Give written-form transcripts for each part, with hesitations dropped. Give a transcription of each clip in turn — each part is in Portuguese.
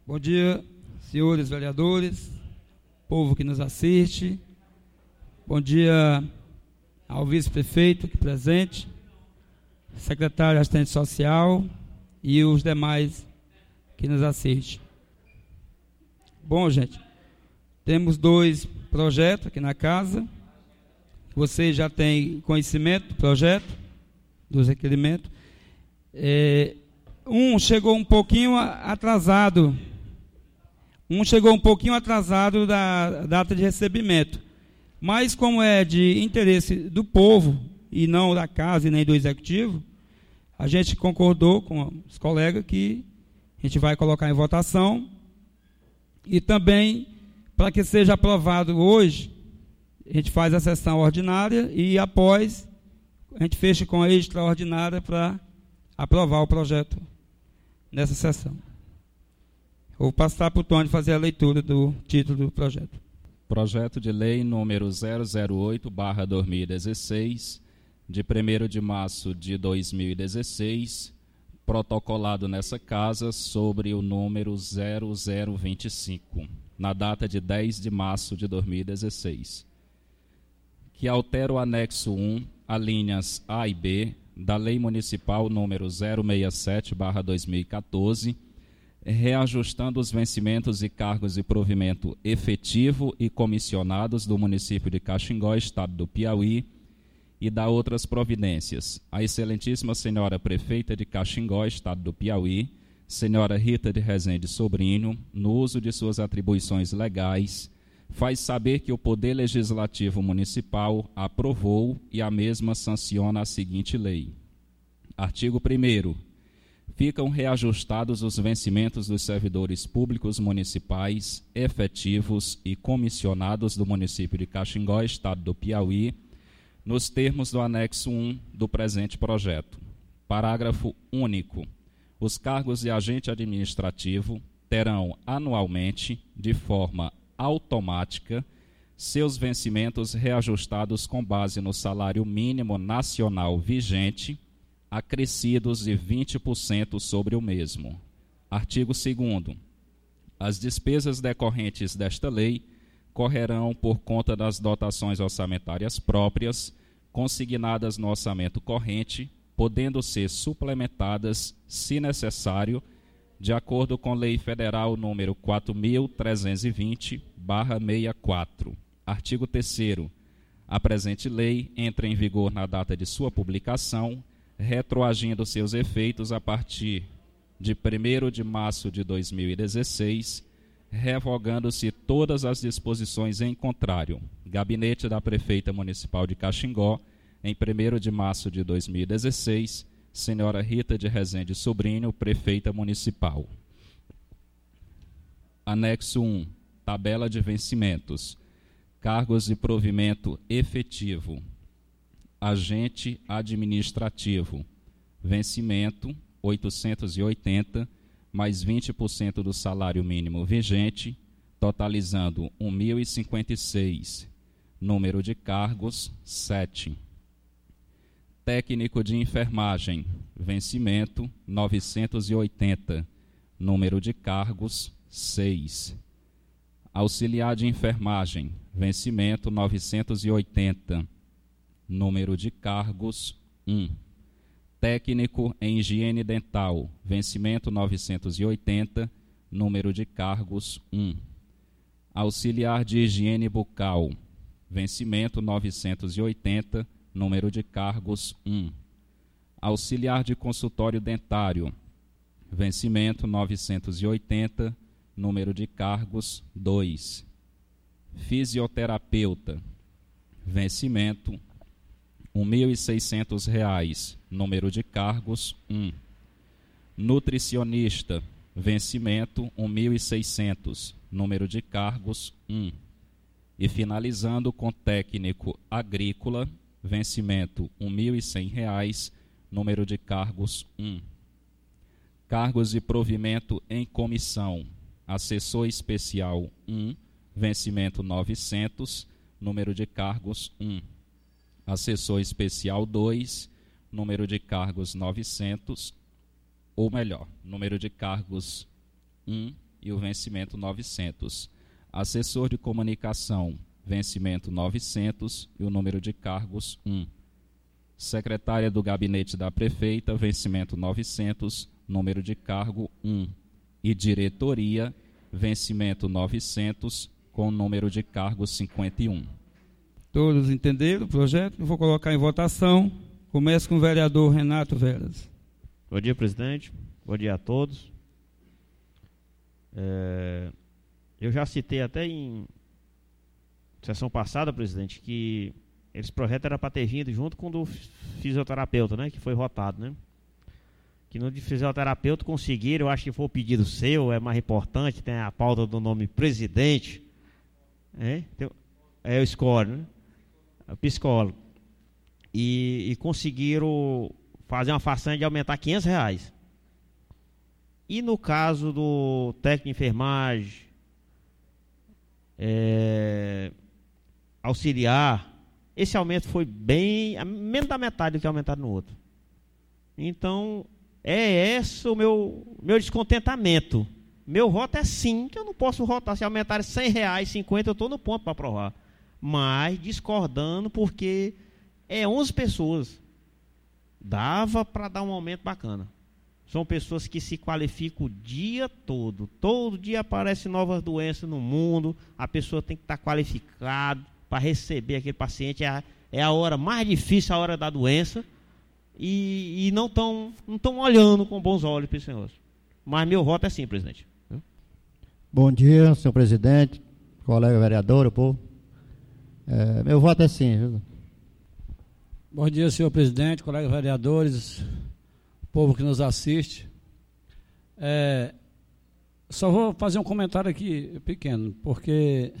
Bom dia, senhores vereadores, povo que nos assiste. Bom dia ao vice-prefeito aqui presente, secretário de assistente social e os demais que nos assistem. Bom, gente, temos 2 projetos aqui na casa. Vocês já têm conhecimento do projeto, dos requerimentos. Um chegou um pouquinho atrasado. Da data de recebimento. Mas, como é de interesse do povo, e não da casa e nem do executivo, a gente concordou com os colegas que a gente vai colocar em votação. E também, para que seja aprovado hoje, a gente faz a sessão ordinária e, após, a gente fecha com a extraordinária para aprovar o projeto nessa sessão. Vou passar para o Tony fazer a leitura do título do projeto. Projeto de Lei número 008/2016, de 1º de março de 2016, protocolado nessa casa sobre o número 0025, na data de 10 de março de 2016, que altera o anexo 1, alíneas A e B, da Lei Municipal número 067/2014, reajustando os vencimentos e cargos de provimento efetivo e comissionados do município de Caxingó, estado do Piauí, e da outras providências. A excelentíssima senhora prefeita de Caxingó, estado do Piauí, senhora Rita de Rezende Sobrinho, no uso de suas atribuições legais, faz saber que o Poder Legislativo Municipal aprovou e a mesma sanciona a seguinte lei. Artigo 1º. Ficam reajustados os vencimentos dos servidores públicos municipais, efetivos e comissionados do município de Caxingó, estado do Piauí, nos termos do anexo 1 do presente projeto. Parágrafo único. Os cargos de agente administrativo terão anualmente, de forma automática, seus vencimentos reajustados com base no salário mínimo nacional vigente, acrescidos de 20% sobre o mesmo. Artigo 2º. As despesas decorrentes desta lei correrão por conta das dotações orçamentárias próprias, consignadas no orçamento corrente, podendo ser suplementadas, se necessário, de acordo com Lei Federal número 4.320/64. Artigo 3º. A presente lei entra em vigor na data de sua publicação, retroagindo seus efeitos a partir de 1º de março de 2016, revogando-se todas as disposições em contrário. Gabinete da Prefeita Municipal de Caxingó, em 1º de março de 2016, senhora Rita de Rezende Sobrinho, Prefeita Municipal. Anexo 1. Tabela de vencimentos. Cargos de provimento efetivo. Agente administrativo, vencimento 880, mais 20% do salário mínimo vigente, totalizando 1.056. Número de cargos, 7. Técnico de enfermagem, vencimento 980. Número de cargos, 6. Auxiliar de enfermagem, vencimento 980. Número de cargos, 1. Técnico em higiene dental, vencimento 980, número de cargos, 1. Auxiliar de higiene bucal, vencimento 980, número de cargos, 1. Auxiliar de consultório dentário, vencimento 980, número de cargos, 2. Fisioterapeuta, vencimento R$1.600, número de cargos, 1. Nutricionista, vencimento R$1.600, número de cargos, 1. E finalizando com técnico agrícola, vencimento R$1.100, número de cargos, 1. Cargos de provimento em comissão, assessor especial, 1, vencimento 900, número de cargos, 1. Assessor especial 2, número de cargos 900, ou melhor, número de cargos 1, e o vencimento 900. Assessor de comunicação, vencimento 900 e o número de cargos 1. Secretária do gabinete da prefeita, vencimento 900, número de cargo 1. E diretoria, vencimento 900, com número de cargo 51. Todos entenderam o projeto? Eu vou colocar em votação. Começo com o vereador Renato Veras. Bom dia, presidente. Bom dia a todos. Eu já citei até em sessão passada, presidente, que esse projeto era para ter vindo junto com o do fisioterapeuta, né, que foi votado, né? Que no de fisioterapeuta conseguiram, eu acho que foi o pedido seu, é mais importante, tem a pauta do nome presidente, o score, né? O psicólogo. E conseguiram fazer uma façanha de aumentar R$500. E no caso do técnico de enfermagem, auxiliar, esse aumento foi bem, menos da metade do que aumentado no outro. Então, é esse o meu descontentamento. Meu voto é sim, que eu não posso votar. Se aumentar R$100, 50, eu estou no ponto para aprovar. Mas discordando, porque 11 pessoas. Dava para dar um aumento bacana. São pessoas que se qualificam o dia todo. Todo dia aparecem novas doenças no mundo. A pessoa tem que estar qualificada para receber aquele paciente. É a hora mais difícil, a hora da doença. E não estão olhando com bons olhos para esse negócio. Mas meu voto é sim, presidente. Bom dia, senhor presidente, colega vereador, o povo. Meu voto é sim, viu? Bom dia, senhor presidente, colegas vereadores, o povo que nos assiste. Só vou fazer um comentário aqui pequeno, porque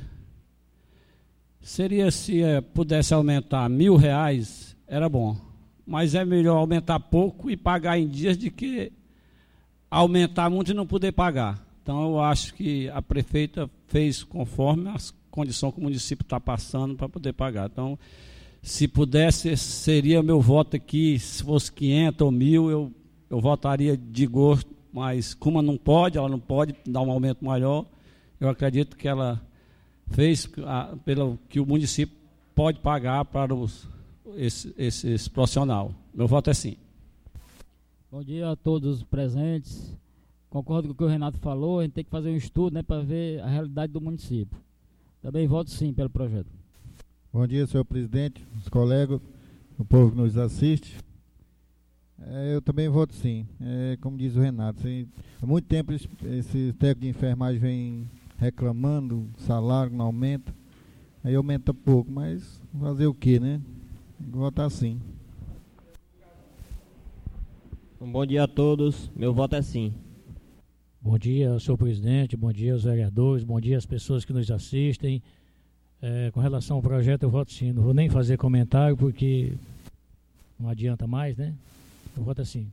seria se pudesse aumentar R$1.000, era bom. Mas é melhor aumentar pouco e pagar em dias do que aumentar muito e não poder pagar. Então, eu acho que a prefeita fez conforme as condições que o município está passando para poder pagar. Então, se pudesse, seria meu voto aqui, se fosse 500 ou 1.000, eu votaria de gosto, mas como ela não pode dar um aumento maior, eu acredito que ela fez pelo que o município pode pagar para esse profissional. Meu voto é sim. Bom dia a todos os presentes. Concordo com o que o Renato falou, a gente tem que fazer um estudo, né, para ver a realidade do município. Também voto sim pelo projeto. Bom dia, senhor presidente, os colegas, o povo que nos assiste. Eu também voto sim. Como diz o Renato, há muito tempo esse técnico de enfermagem vem reclamando, o salário não aumenta, aí aumenta pouco, mas fazer o quê, né? Votar sim. Bom dia a todos, meu voto é sim. Bom dia, senhor presidente, bom dia aos vereadores, bom dia às pessoas que nos assistem. Com relação ao projeto, eu voto sim. Não vou nem fazer comentário, porque não adianta mais, né? Eu voto sim.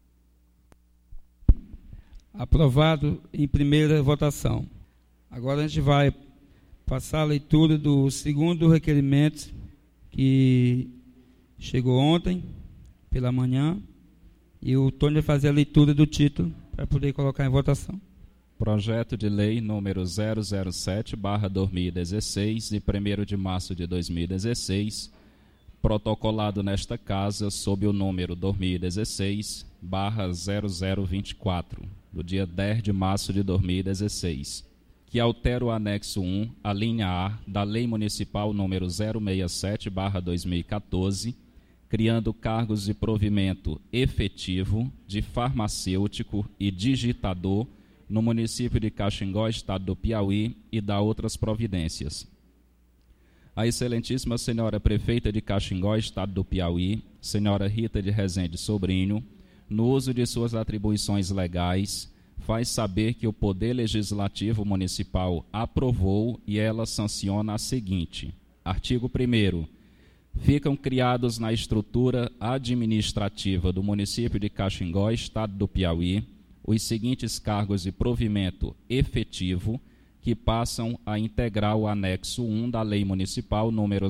Aprovado em primeira votação. Agora a gente vai passar a leitura do segundo requerimento que chegou ontem, pela manhã, e o Tony vai fazer a leitura do título para poder colocar em votação. Projeto de lei número 007/2016, de 1º de março de 2016, protocolado nesta casa sob o número 2016/0024, do dia 10 de março de 2016, que altera o anexo 1, a linha A, da Lei Municipal número 067/2014, criando cargos de provimento efetivo de farmacêutico e digitador no município de Caxingó, estado do Piauí, e dá outras providências. A excelentíssima senhora prefeita de Caxingó, estado do Piauí, senhora Rita de Rezende Sobrinho, no uso de suas atribuições legais, faz saber que o Poder Legislativo Municipal aprovou e ela sanciona a seguinte. Artigo 1º. Ficam criados na estrutura administrativa do município de Caxingó, estado do Piauí, os seguintes cargos de provimento efetivo que passam a integrar o anexo 1 da Lei Municipal número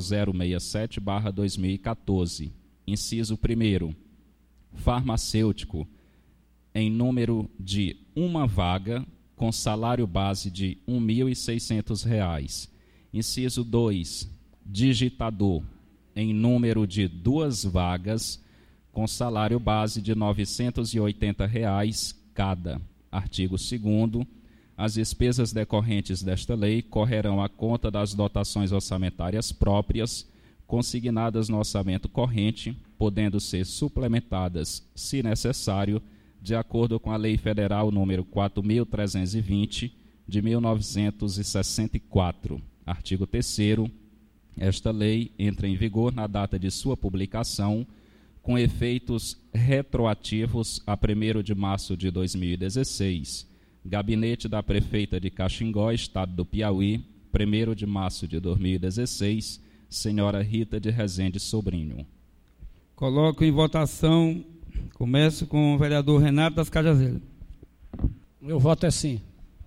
067/2014. Inciso 1º. Farmacêutico, em número de uma vaga, com salário base de R$ 1.600. Inciso 2, digitador, em número de 2 vagas, com salário base de R$ 980 cada. Artigo 2º. As despesas decorrentes desta lei correrão à conta das dotações orçamentárias próprias, consignadas no orçamento corrente, podendo ser suplementadas, se necessário, de acordo com a Lei Federal número 4.320, de 1964. Artigo 3º. Esta lei entra em vigor na data de sua publicação, com efeitos retroativos a 1º de março de 2016. Gabinete da Prefeita de Caxingó, Estado do Piauí, 1º de março de 2016, senhora Rita de Rezende Sobrinho. Coloco em votação, começo com o vereador Renato das Cajazeiras. Meu voto é sim.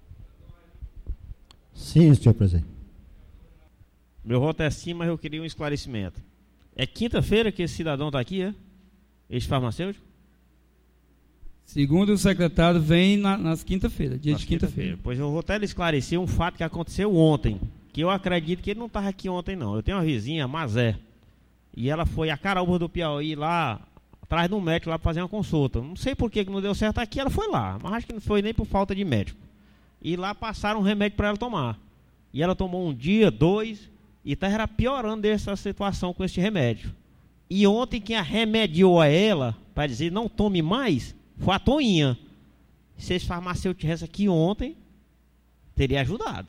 Sim, senhor presidente. Meu voto é sim, mas eu queria um esclarecimento. É quinta-feira que esse cidadão está aqui, é? Esse farmacêutico? Segundo o secretário, vem nas quinta-feiras, dia de quinta-feira. Pois eu vou até lhe esclarecer um fato que aconteceu ontem, que eu acredito que ele não estava aqui ontem, não. Eu tenho uma vizinha, Mazé, e ela foi a Caraúba do Piauí lá, atrás do médico lá para fazer uma consulta. Não sei por que não deu certo aqui, ela foi lá, mas acho que não foi nem por falta de médico. E lá passaram um remédio para ela tomar. E ela tomou 1 dia, 2, e estava piorando essa situação com esse remédio. E ontem quem remediou a ela, para dizer não tome mais, foi a Toinha. Se esse farmacêutico tivesse aqui ontem, teria ajudado.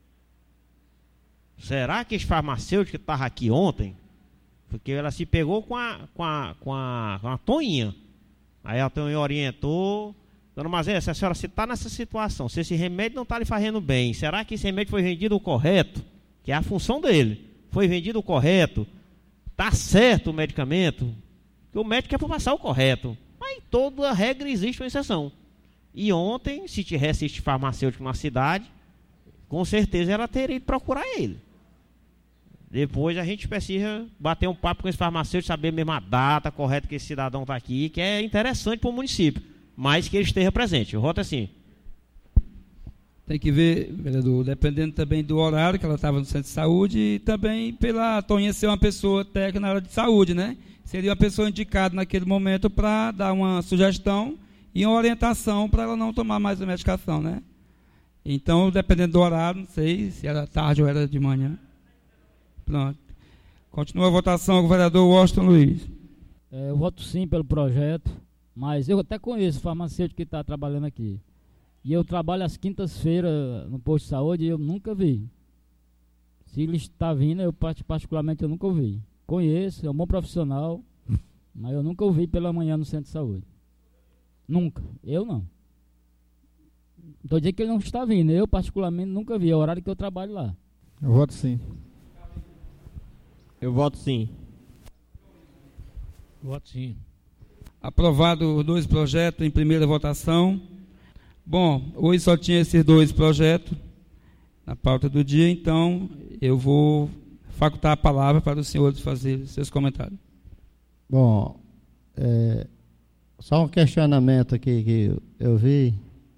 Será que esse farmacêutico que estava aqui ontem, porque ela se pegou com a Toinha. Aí a Toinha orientou: dona Mazé, se a senhora está nessa situação, se esse remédio não está lhe fazendo bem, será que esse remédio foi vendido correto? Que é a função dele. Foi vendido correto? Está certo o medicamento? Porque o médico é para passar o correto. Mas toda regra existe uma exceção. E ontem, se tivesse este farmacêutico na cidade, com certeza ela teria ido procurar ele. Depois a gente precisa bater um papo com esse farmacêutico, saber mesmo a data correta que esse cidadão está aqui, que é interessante para o município, mas que ele esteja presente. O voto é assim. Tem que ver, vereador, dependendo também do horário que ela estava no centro de saúde e também pela Toinha ser uma pessoa técnica na área de saúde, né? Seria uma pessoa indicada naquele momento para dar uma sugestão e uma orientação para ela não tomar mais a medicação, né? Então, dependendo do horário, não sei se era tarde ou era de manhã. Pronto. Continua a votação com o vereador Washington Luiz. Eu voto sim pelo projeto, mas eu até conheço o farmacêutico que está trabalhando aqui. E eu trabalho às quintas-feiras no posto de saúde e eu nunca vi. Se ele está vindo, eu particularmente eu nunca ouvi. Conheço, é um bom profissional, mas eu nunca ouvi pela manhã no centro de saúde. Nunca. Eu não. Estou dizendo que ele não está vindo. Eu particularmente nunca vi. É o horário que eu trabalho lá. Eu voto sim. Eu voto sim. Voto sim. Aprovado os 2 projetos em primeira votação. Bom, hoje só tinha esses 2 projetos na pauta do dia, então eu vou facultar a palavra para os senhores fazer seus comentários. Bom, só um questionamento aqui que eu vi.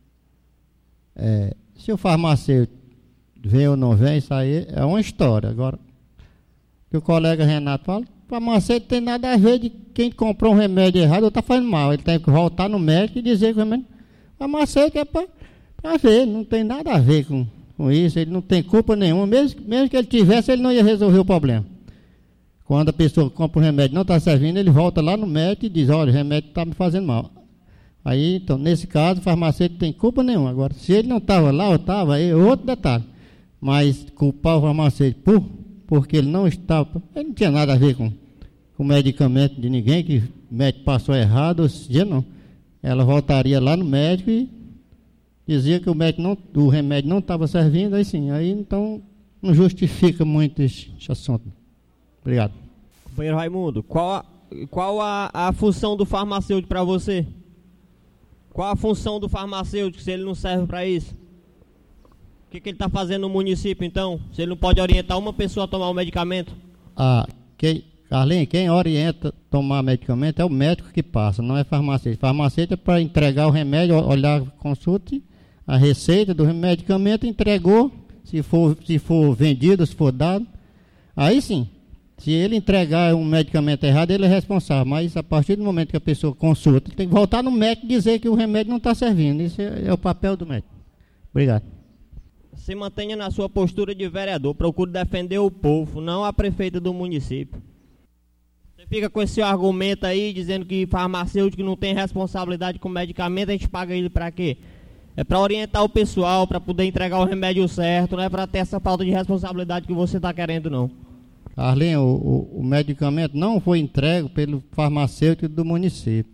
Se o farmacêutico vem ou não vem, isso aí é uma história. Agora, que o colega Renato fala, o farmacêutico tem nada a ver de quem comprou um remédio errado ou está fazendo mal. Ele tem que voltar no médico e dizer que o remédio... O farmacêutico é para ver, não tem nada a ver com isso, ele não tem culpa nenhuma. Mesmo que ele tivesse, ele não ia resolver o problema. Quando a pessoa compra um remédio e não está servindo, ele volta lá no médico e diz: olha, o remédio está me fazendo mal. Aí, então, nesse caso, o farmacêutico não tem culpa nenhuma. Agora, se ele não estava lá ou estava, aí é outro detalhe. Mas culpar o farmacêutico porque ele não estava, ele não tinha nada a ver com o medicamento de ninguém, que o médico passou errado, esse dia não. Ela voltaria lá no médico e dizia que o remédio não estava servindo, aí sim, aí então não justifica muito esse assunto. Obrigado. Companheiro Raimundo, qual a função do farmacêutico para você? Qual a função do farmacêutico se ele não serve para isso? O que ele está fazendo no município então? Se ele não pode orientar uma pessoa a tomar o medicamento? Carlinhos, quem orienta a tomar medicamento é o médico que passa, não é farmacêutico. Farmacêutico é para entregar o remédio, olhar a consulta e a receita do medicamento, entregou, se for vendido, se for dado, aí sim, se ele entregar um medicamento errado, ele é responsável, mas a partir do momento que a pessoa consulta, tem que voltar no médico e dizer que o remédio não está servindo. Isso é o papel do médico. Obrigado. Se mantenha na sua postura de vereador, procure defender o povo, não a prefeita do município. Você fica com esse argumento aí, dizendo que farmacêutico não tem responsabilidade com medicamento, a gente paga ele para quê? É para orientar o pessoal, para poder entregar o remédio certo, não é para ter essa falta de responsabilidade que você está querendo, não. Arlinho, o medicamento não foi entregue pelo farmacêutico do município.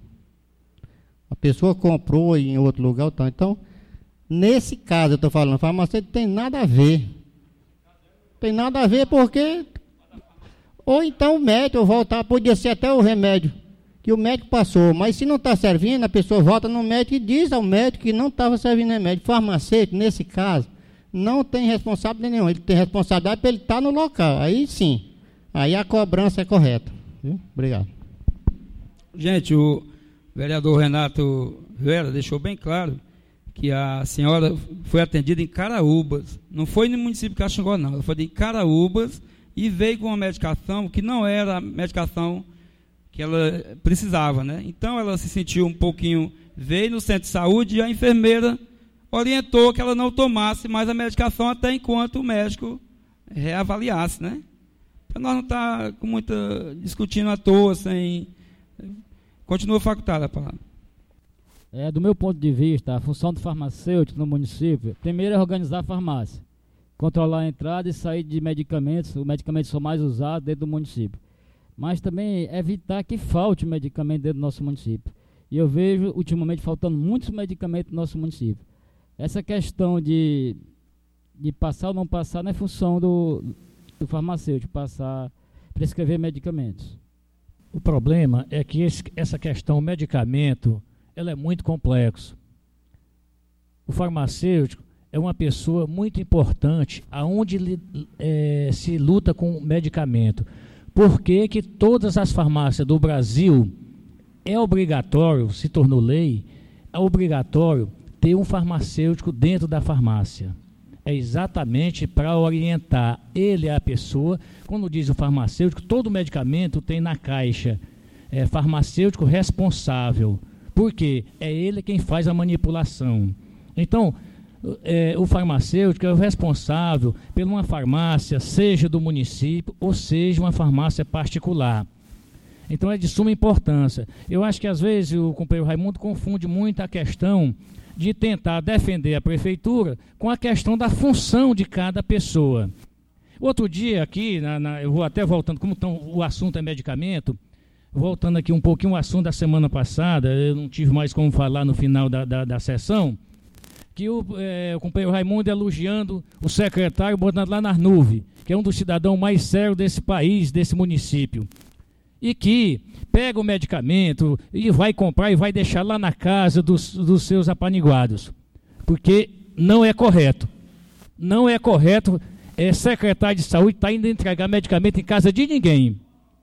A pessoa comprou em outro lugar, então, nesse caso, eu estou falando, o farmacêutico tem nada a ver. Tem nada a ver porque... Ou então o médico voltar, podia ser até o remédio que o médico passou, mas se não está servindo, a pessoa volta no médico e diz ao médico que não estava servindo remédio. Farmacêutico, nesse caso, não tem responsabilidade nenhuma, ele tem responsabilidade para ele estar no local, aí sim, aí a cobrança é correta. Viu? Obrigado. Gente, o vereador Renato Vera deixou bem claro que a senhora foi atendida em Caraúbas, não foi no município de Caxangó não, ela foi em Caraúbas e veio com uma medicação que não era a medicação que ela precisava, né? Então ela se sentiu um pouquinho, veio no centro de saúde e a enfermeira orientou que ela não tomasse mais a medicação até enquanto o médico reavaliasse, né? Para nós não estar com muita discutindo à toa, sem... Continua facultada a palavra. Do meu ponto de vista, a função do farmacêutico no município, primeiro é organizar a farmácia, controlar a entrada e saída de medicamentos, os medicamentos são mais usados dentro do município. Mas também evitar que falte medicamento dentro do nosso município. E eu vejo, ultimamente, faltando muitos medicamentos no nosso município. Essa questão de passar ou não passar não é função do farmacêutico, prescrever medicamentos. O problema é que essa questão medicamento, ela é muito complexa. O farmacêutico é uma pessoa muito importante aonde se luta com medicamento. Por que que todas as farmácias do Brasil é obrigatório, se tornou lei, é obrigatório ter um farmacêutico dentro da farmácia? É exatamente para orientar ele, a pessoa. Quando diz o farmacêutico, todo medicamento tem na caixa farmacêutico responsável. Por quê? É ele quem faz a manipulação. Então, o farmacêutico é o responsável por uma farmácia, seja do município ou seja uma farmácia particular. Então é de suma importância. Eu acho que às vezes o companheiro Raimundo confunde muito a questão de tentar defender a prefeitura com a questão da função de cada pessoa. Outro dia aqui, eu vou até voltando, como o assunto é medicamento, voltando aqui um pouquinho o assunto da semana passada, eu não tive mais como falar no final da sessão, que o companheiro Raimundo elogiando o secretário botando lá nas nuvens, que é um dos cidadãos mais sérios desse país, desse município, e que pega o medicamento e vai comprar e vai deixar lá na casa dos seus apaniguados, porque não é correto. Não é correto, secretário de saúde está indo entregar medicamento em casa de ninguém.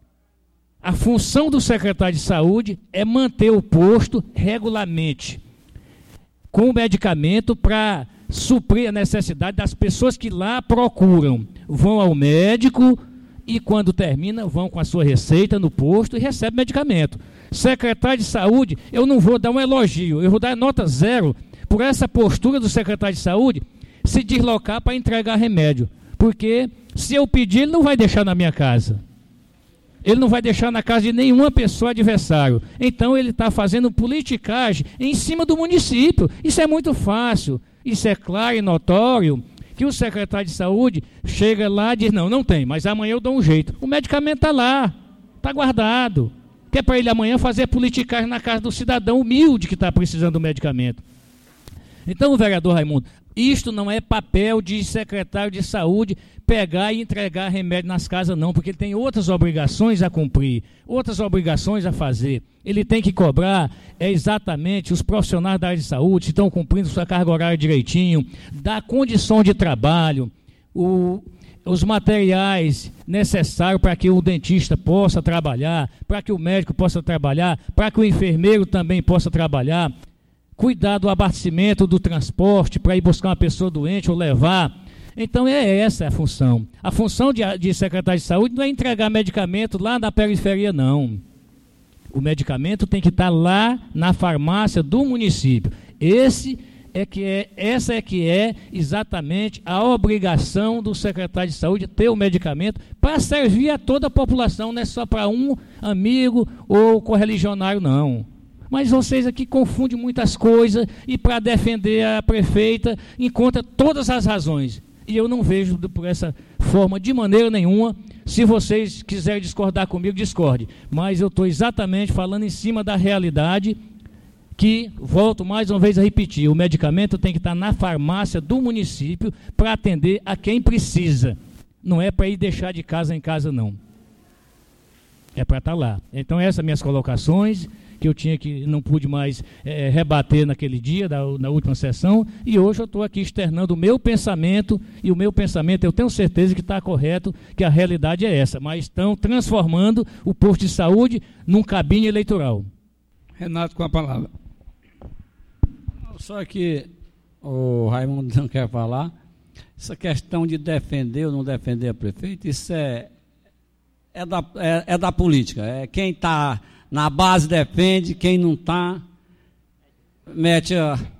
A função do secretário de saúde é manter o posto regularmente, com o medicamento para suprir a necessidade das pessoas que lá procuram. Vão ao médico e quando termina, vão com a sua receita no posto e recebem medicamento. Secretário de saúde, eu não vou dar um elogio, eu vou dar nota 0 por essa postura do secretário de saúde se deslocar para entregar remédio. Porque se eu pedir, ele não vai deixar na minha casa. Ele não vai deixar na casa de nenhuma pessoa adversário. Então ele está fazendo politicagem em cima do município. Isso é muito fácil. Isso é claro e notório que o secretário de saúde chega lá e diz, não tem, mas amanhã eu dou um jeito. O medicamento está lá, está guardado. Que é para ele amanhã fazer politicagem na casa do cidadão humilde que está precisando do medicamento. Então, vereador Raimundo, isto não é papel de secretário de saúde pegar e entregar remédio nas casas, não, porque ele tem outras obrigações a cumprir, outras obrigações a fazer. Ele tem que cobrar exatamente os profissionais da área de saúde, se estão cumprindo sua carga horária direitinho, da condição de trabalho, os materiais necessários para que o dentista possa trabalhar, para que o médico possa trabalhar, para que o enfermeiro também possa trabalhar. cuidar do abastecimento, do transporte, para ir buscar uma pessoa doente ou levar. Então é essa a função. A função de secretário de saúde não é entregar medicamento lá na periferia, não. O medicamento tem que estar lá na farmácia do município. Essa é que é exatamente a obrigação do secretário de saúde, ter o medicamento para servir a toda a população, não é só para um amigo ou correligionário, não. Mas vocês aqui confundem muitas coisas e para defender a prefeita encontra todas as razões. E eu não vejo por essa forma de maneira nenhuma. Se vocês quiserem discordar comigo, discorde. Mas eu estou exatamente falando em cima da realidade que, volto mais uma vez a repetir, o medicamento tem que estar na farmácia do município para atender a quem precisa. Não é para ir deixar de casa em casa, não. É para estar lá. Então, essas minhas colocações, que eu não pude mais rebater naquele dia, na última sessão, e hoje eu estou aqui externando o meu pensamento, e o meu pensamento eu tenho certeza que está correto, que a realidade é essa, mas estão transformando o posto de saúde num cabine eleitoral. Renato com a palavra. Só que o Raimundo não quer falar, essa questão de defender ou não defender a prefeita, isso é da política, quem está na base defende, quem não está, mete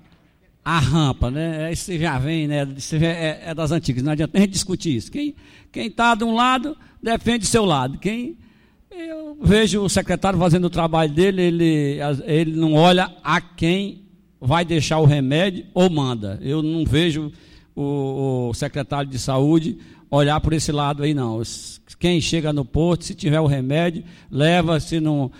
a rampa, né? Isso já vem, né? Isso é das antigas, não adianta a gente discutir isso. Quem está de um lado, defende seu lado. Eu vejo o secretário fazendo o trabalho dele, ele não olha a quem vai deixar o remédio ou manda. Eu não vejo o secretário de saúde olhar por esse lado aí, não. Quem chega no posto, se tiver o remédio, leva, se não...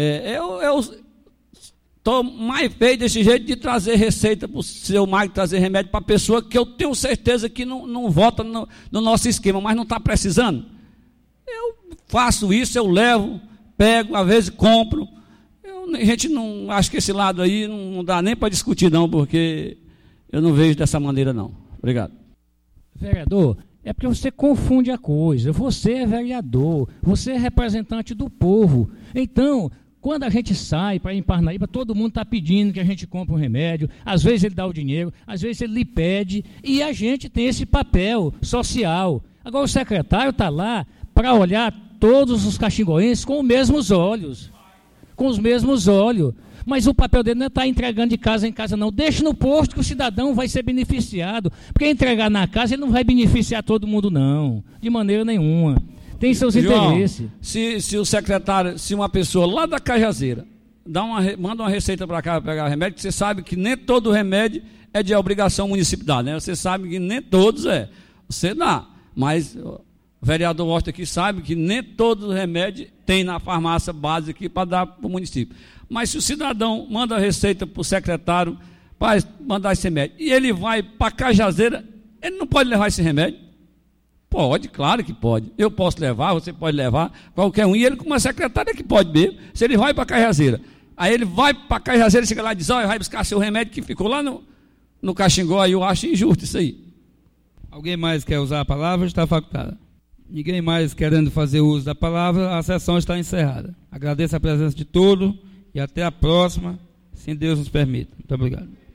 Eu estou mais feio desse jeito de trazer receita para o seu Magno, trazer remédio para a pessoa que eu tenho certeza que não vota no nosso esquema, mas não está precisando. Eu faço isso, eu levo, pego, às vezes compro. A gente não... Acho que esse lado aí não dá nem para discutir, não, porque eu não vejo dessa maneira, não. Obrigado. Vereador, é porque você confunde a coisa. Você é vereador, você é representante do povo. Então, quando a gente sai para ir em Parnaíba, todo mundo está pedindo que a gente compre um remédio. Às vezes ele dá o dinheiro, às vezes ele lhe pede. E a gente tem esse papel social. Agora o secretário está lá para olhar todos os caxingoenses com os mesmos olhos. Com os mesmos olhos. Mas o papel dele não é estar entregando de casa em casa, não. Deixa no posto que o cidadão vai ser beneficiado. Porque entregar na casa, ele não vai beneficiar todo mundo, não. De maneira nenhuma. Tem seus interesses. Se o secretário, se uma pessoa lá da Cajazeira manda uma receita para cá para pegar remédio, você sabe que nem todo remédio é de obrigação municipal, né? Você sabe que nem todos você dá. Mas o vereador Horta aqui sabe que nem todo remédio tem na farmácia básica aqui para dar para o município. Mas se o cidadão manda a receita para o secretário para mandar esse remédio, e ele vai para Cajazeira, ele não pode levar esse remédio? Pode, claro que pode. Eu posso levar, você pode levar, qualquer um. E ele, como secretário, é que pode mesmo. Se ele vai para Cajazeira, aí ele vai para Cajazeira e chega lá e diz, vai buscar seu remédio que ficou lá no Caxingó, aí eu acho injusto isso aí. Alguém mais quer usar a palavra? Está facultada. Ninguém mais querendo fazer uso da palavra, a sessão está encerrada. Agradeço a presença de todos e até a próxima, se Deus nos permite. Muito obrigado.